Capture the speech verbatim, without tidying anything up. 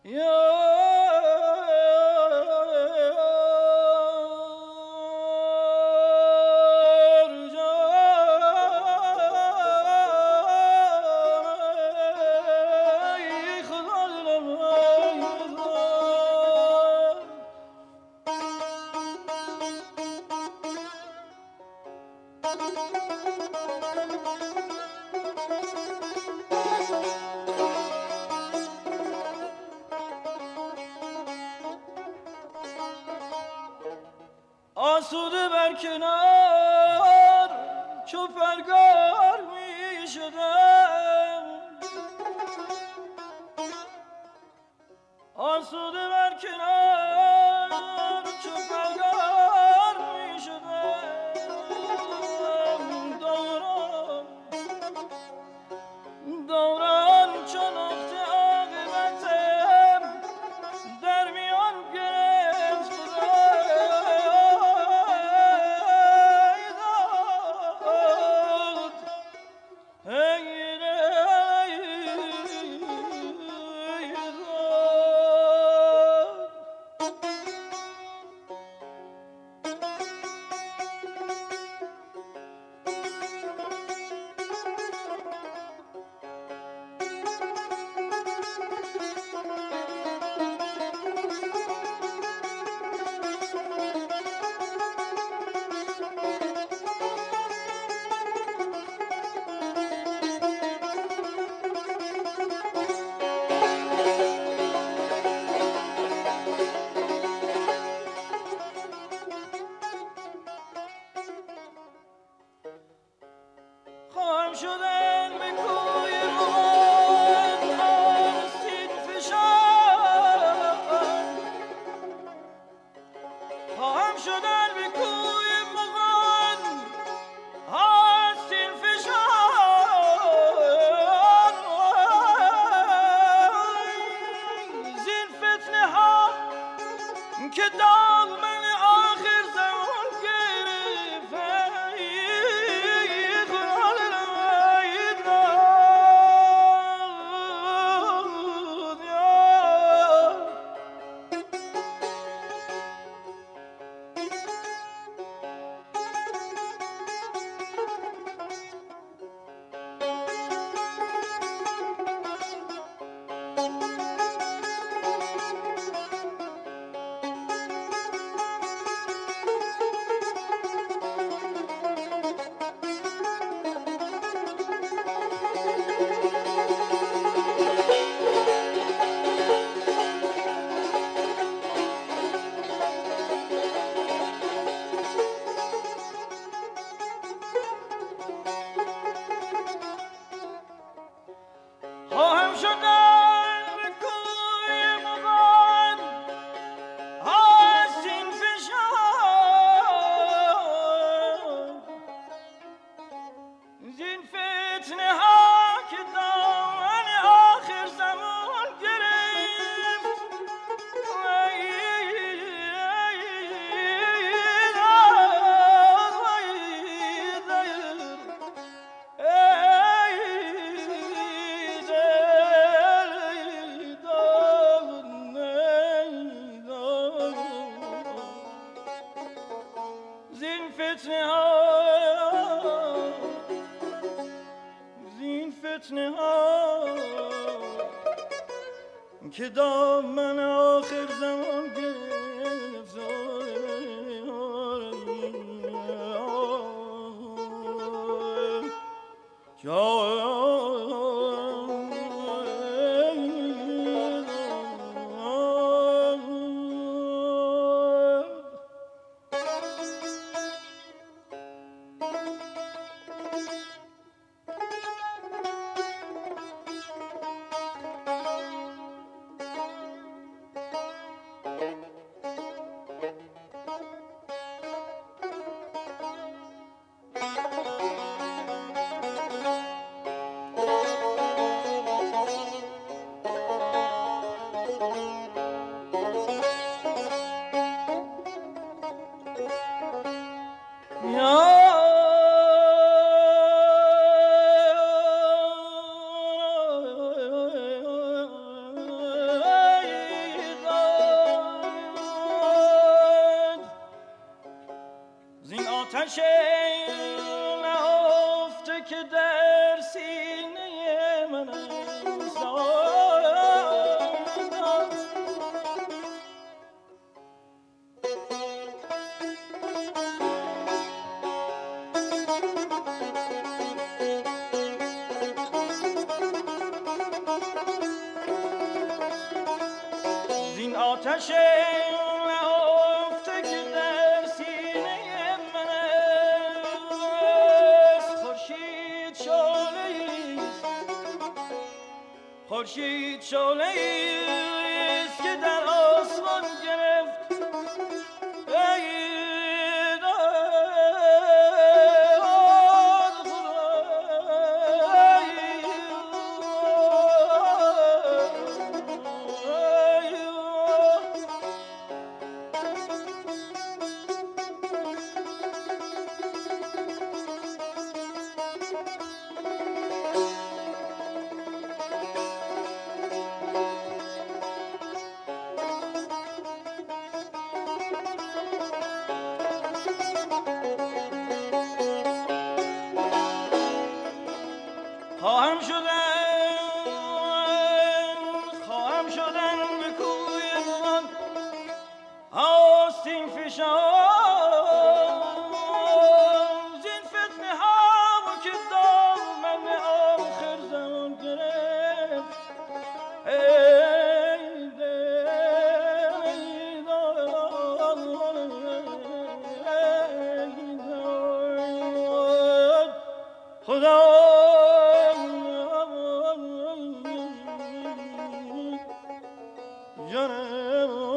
آسوده بر کنار چو پرگار می شدم، آسوده بر کنار چو پرگار می شدم، دوران دوران چو نقطه عاقبتم در میان گرفت شدن به کوی روان آستین فشان، خواهم شدن به کوی مغان آستین فشان، زین فتنه ها که دامن آخر زمان که دامن آخر زمان گرفت، آتش نهفته که در سینه من است، زین آتش نهفته که در سینه من است، خورشید شعله‌ایست، خورشید شعله‌ایست که در آسمان گرفت. ای خواهم شدن، خواهم شدن به کوی من آستین فشان، زین فتنه ها که دامن آخر زمان گرفت. ای دل، ای دل، خدا جانم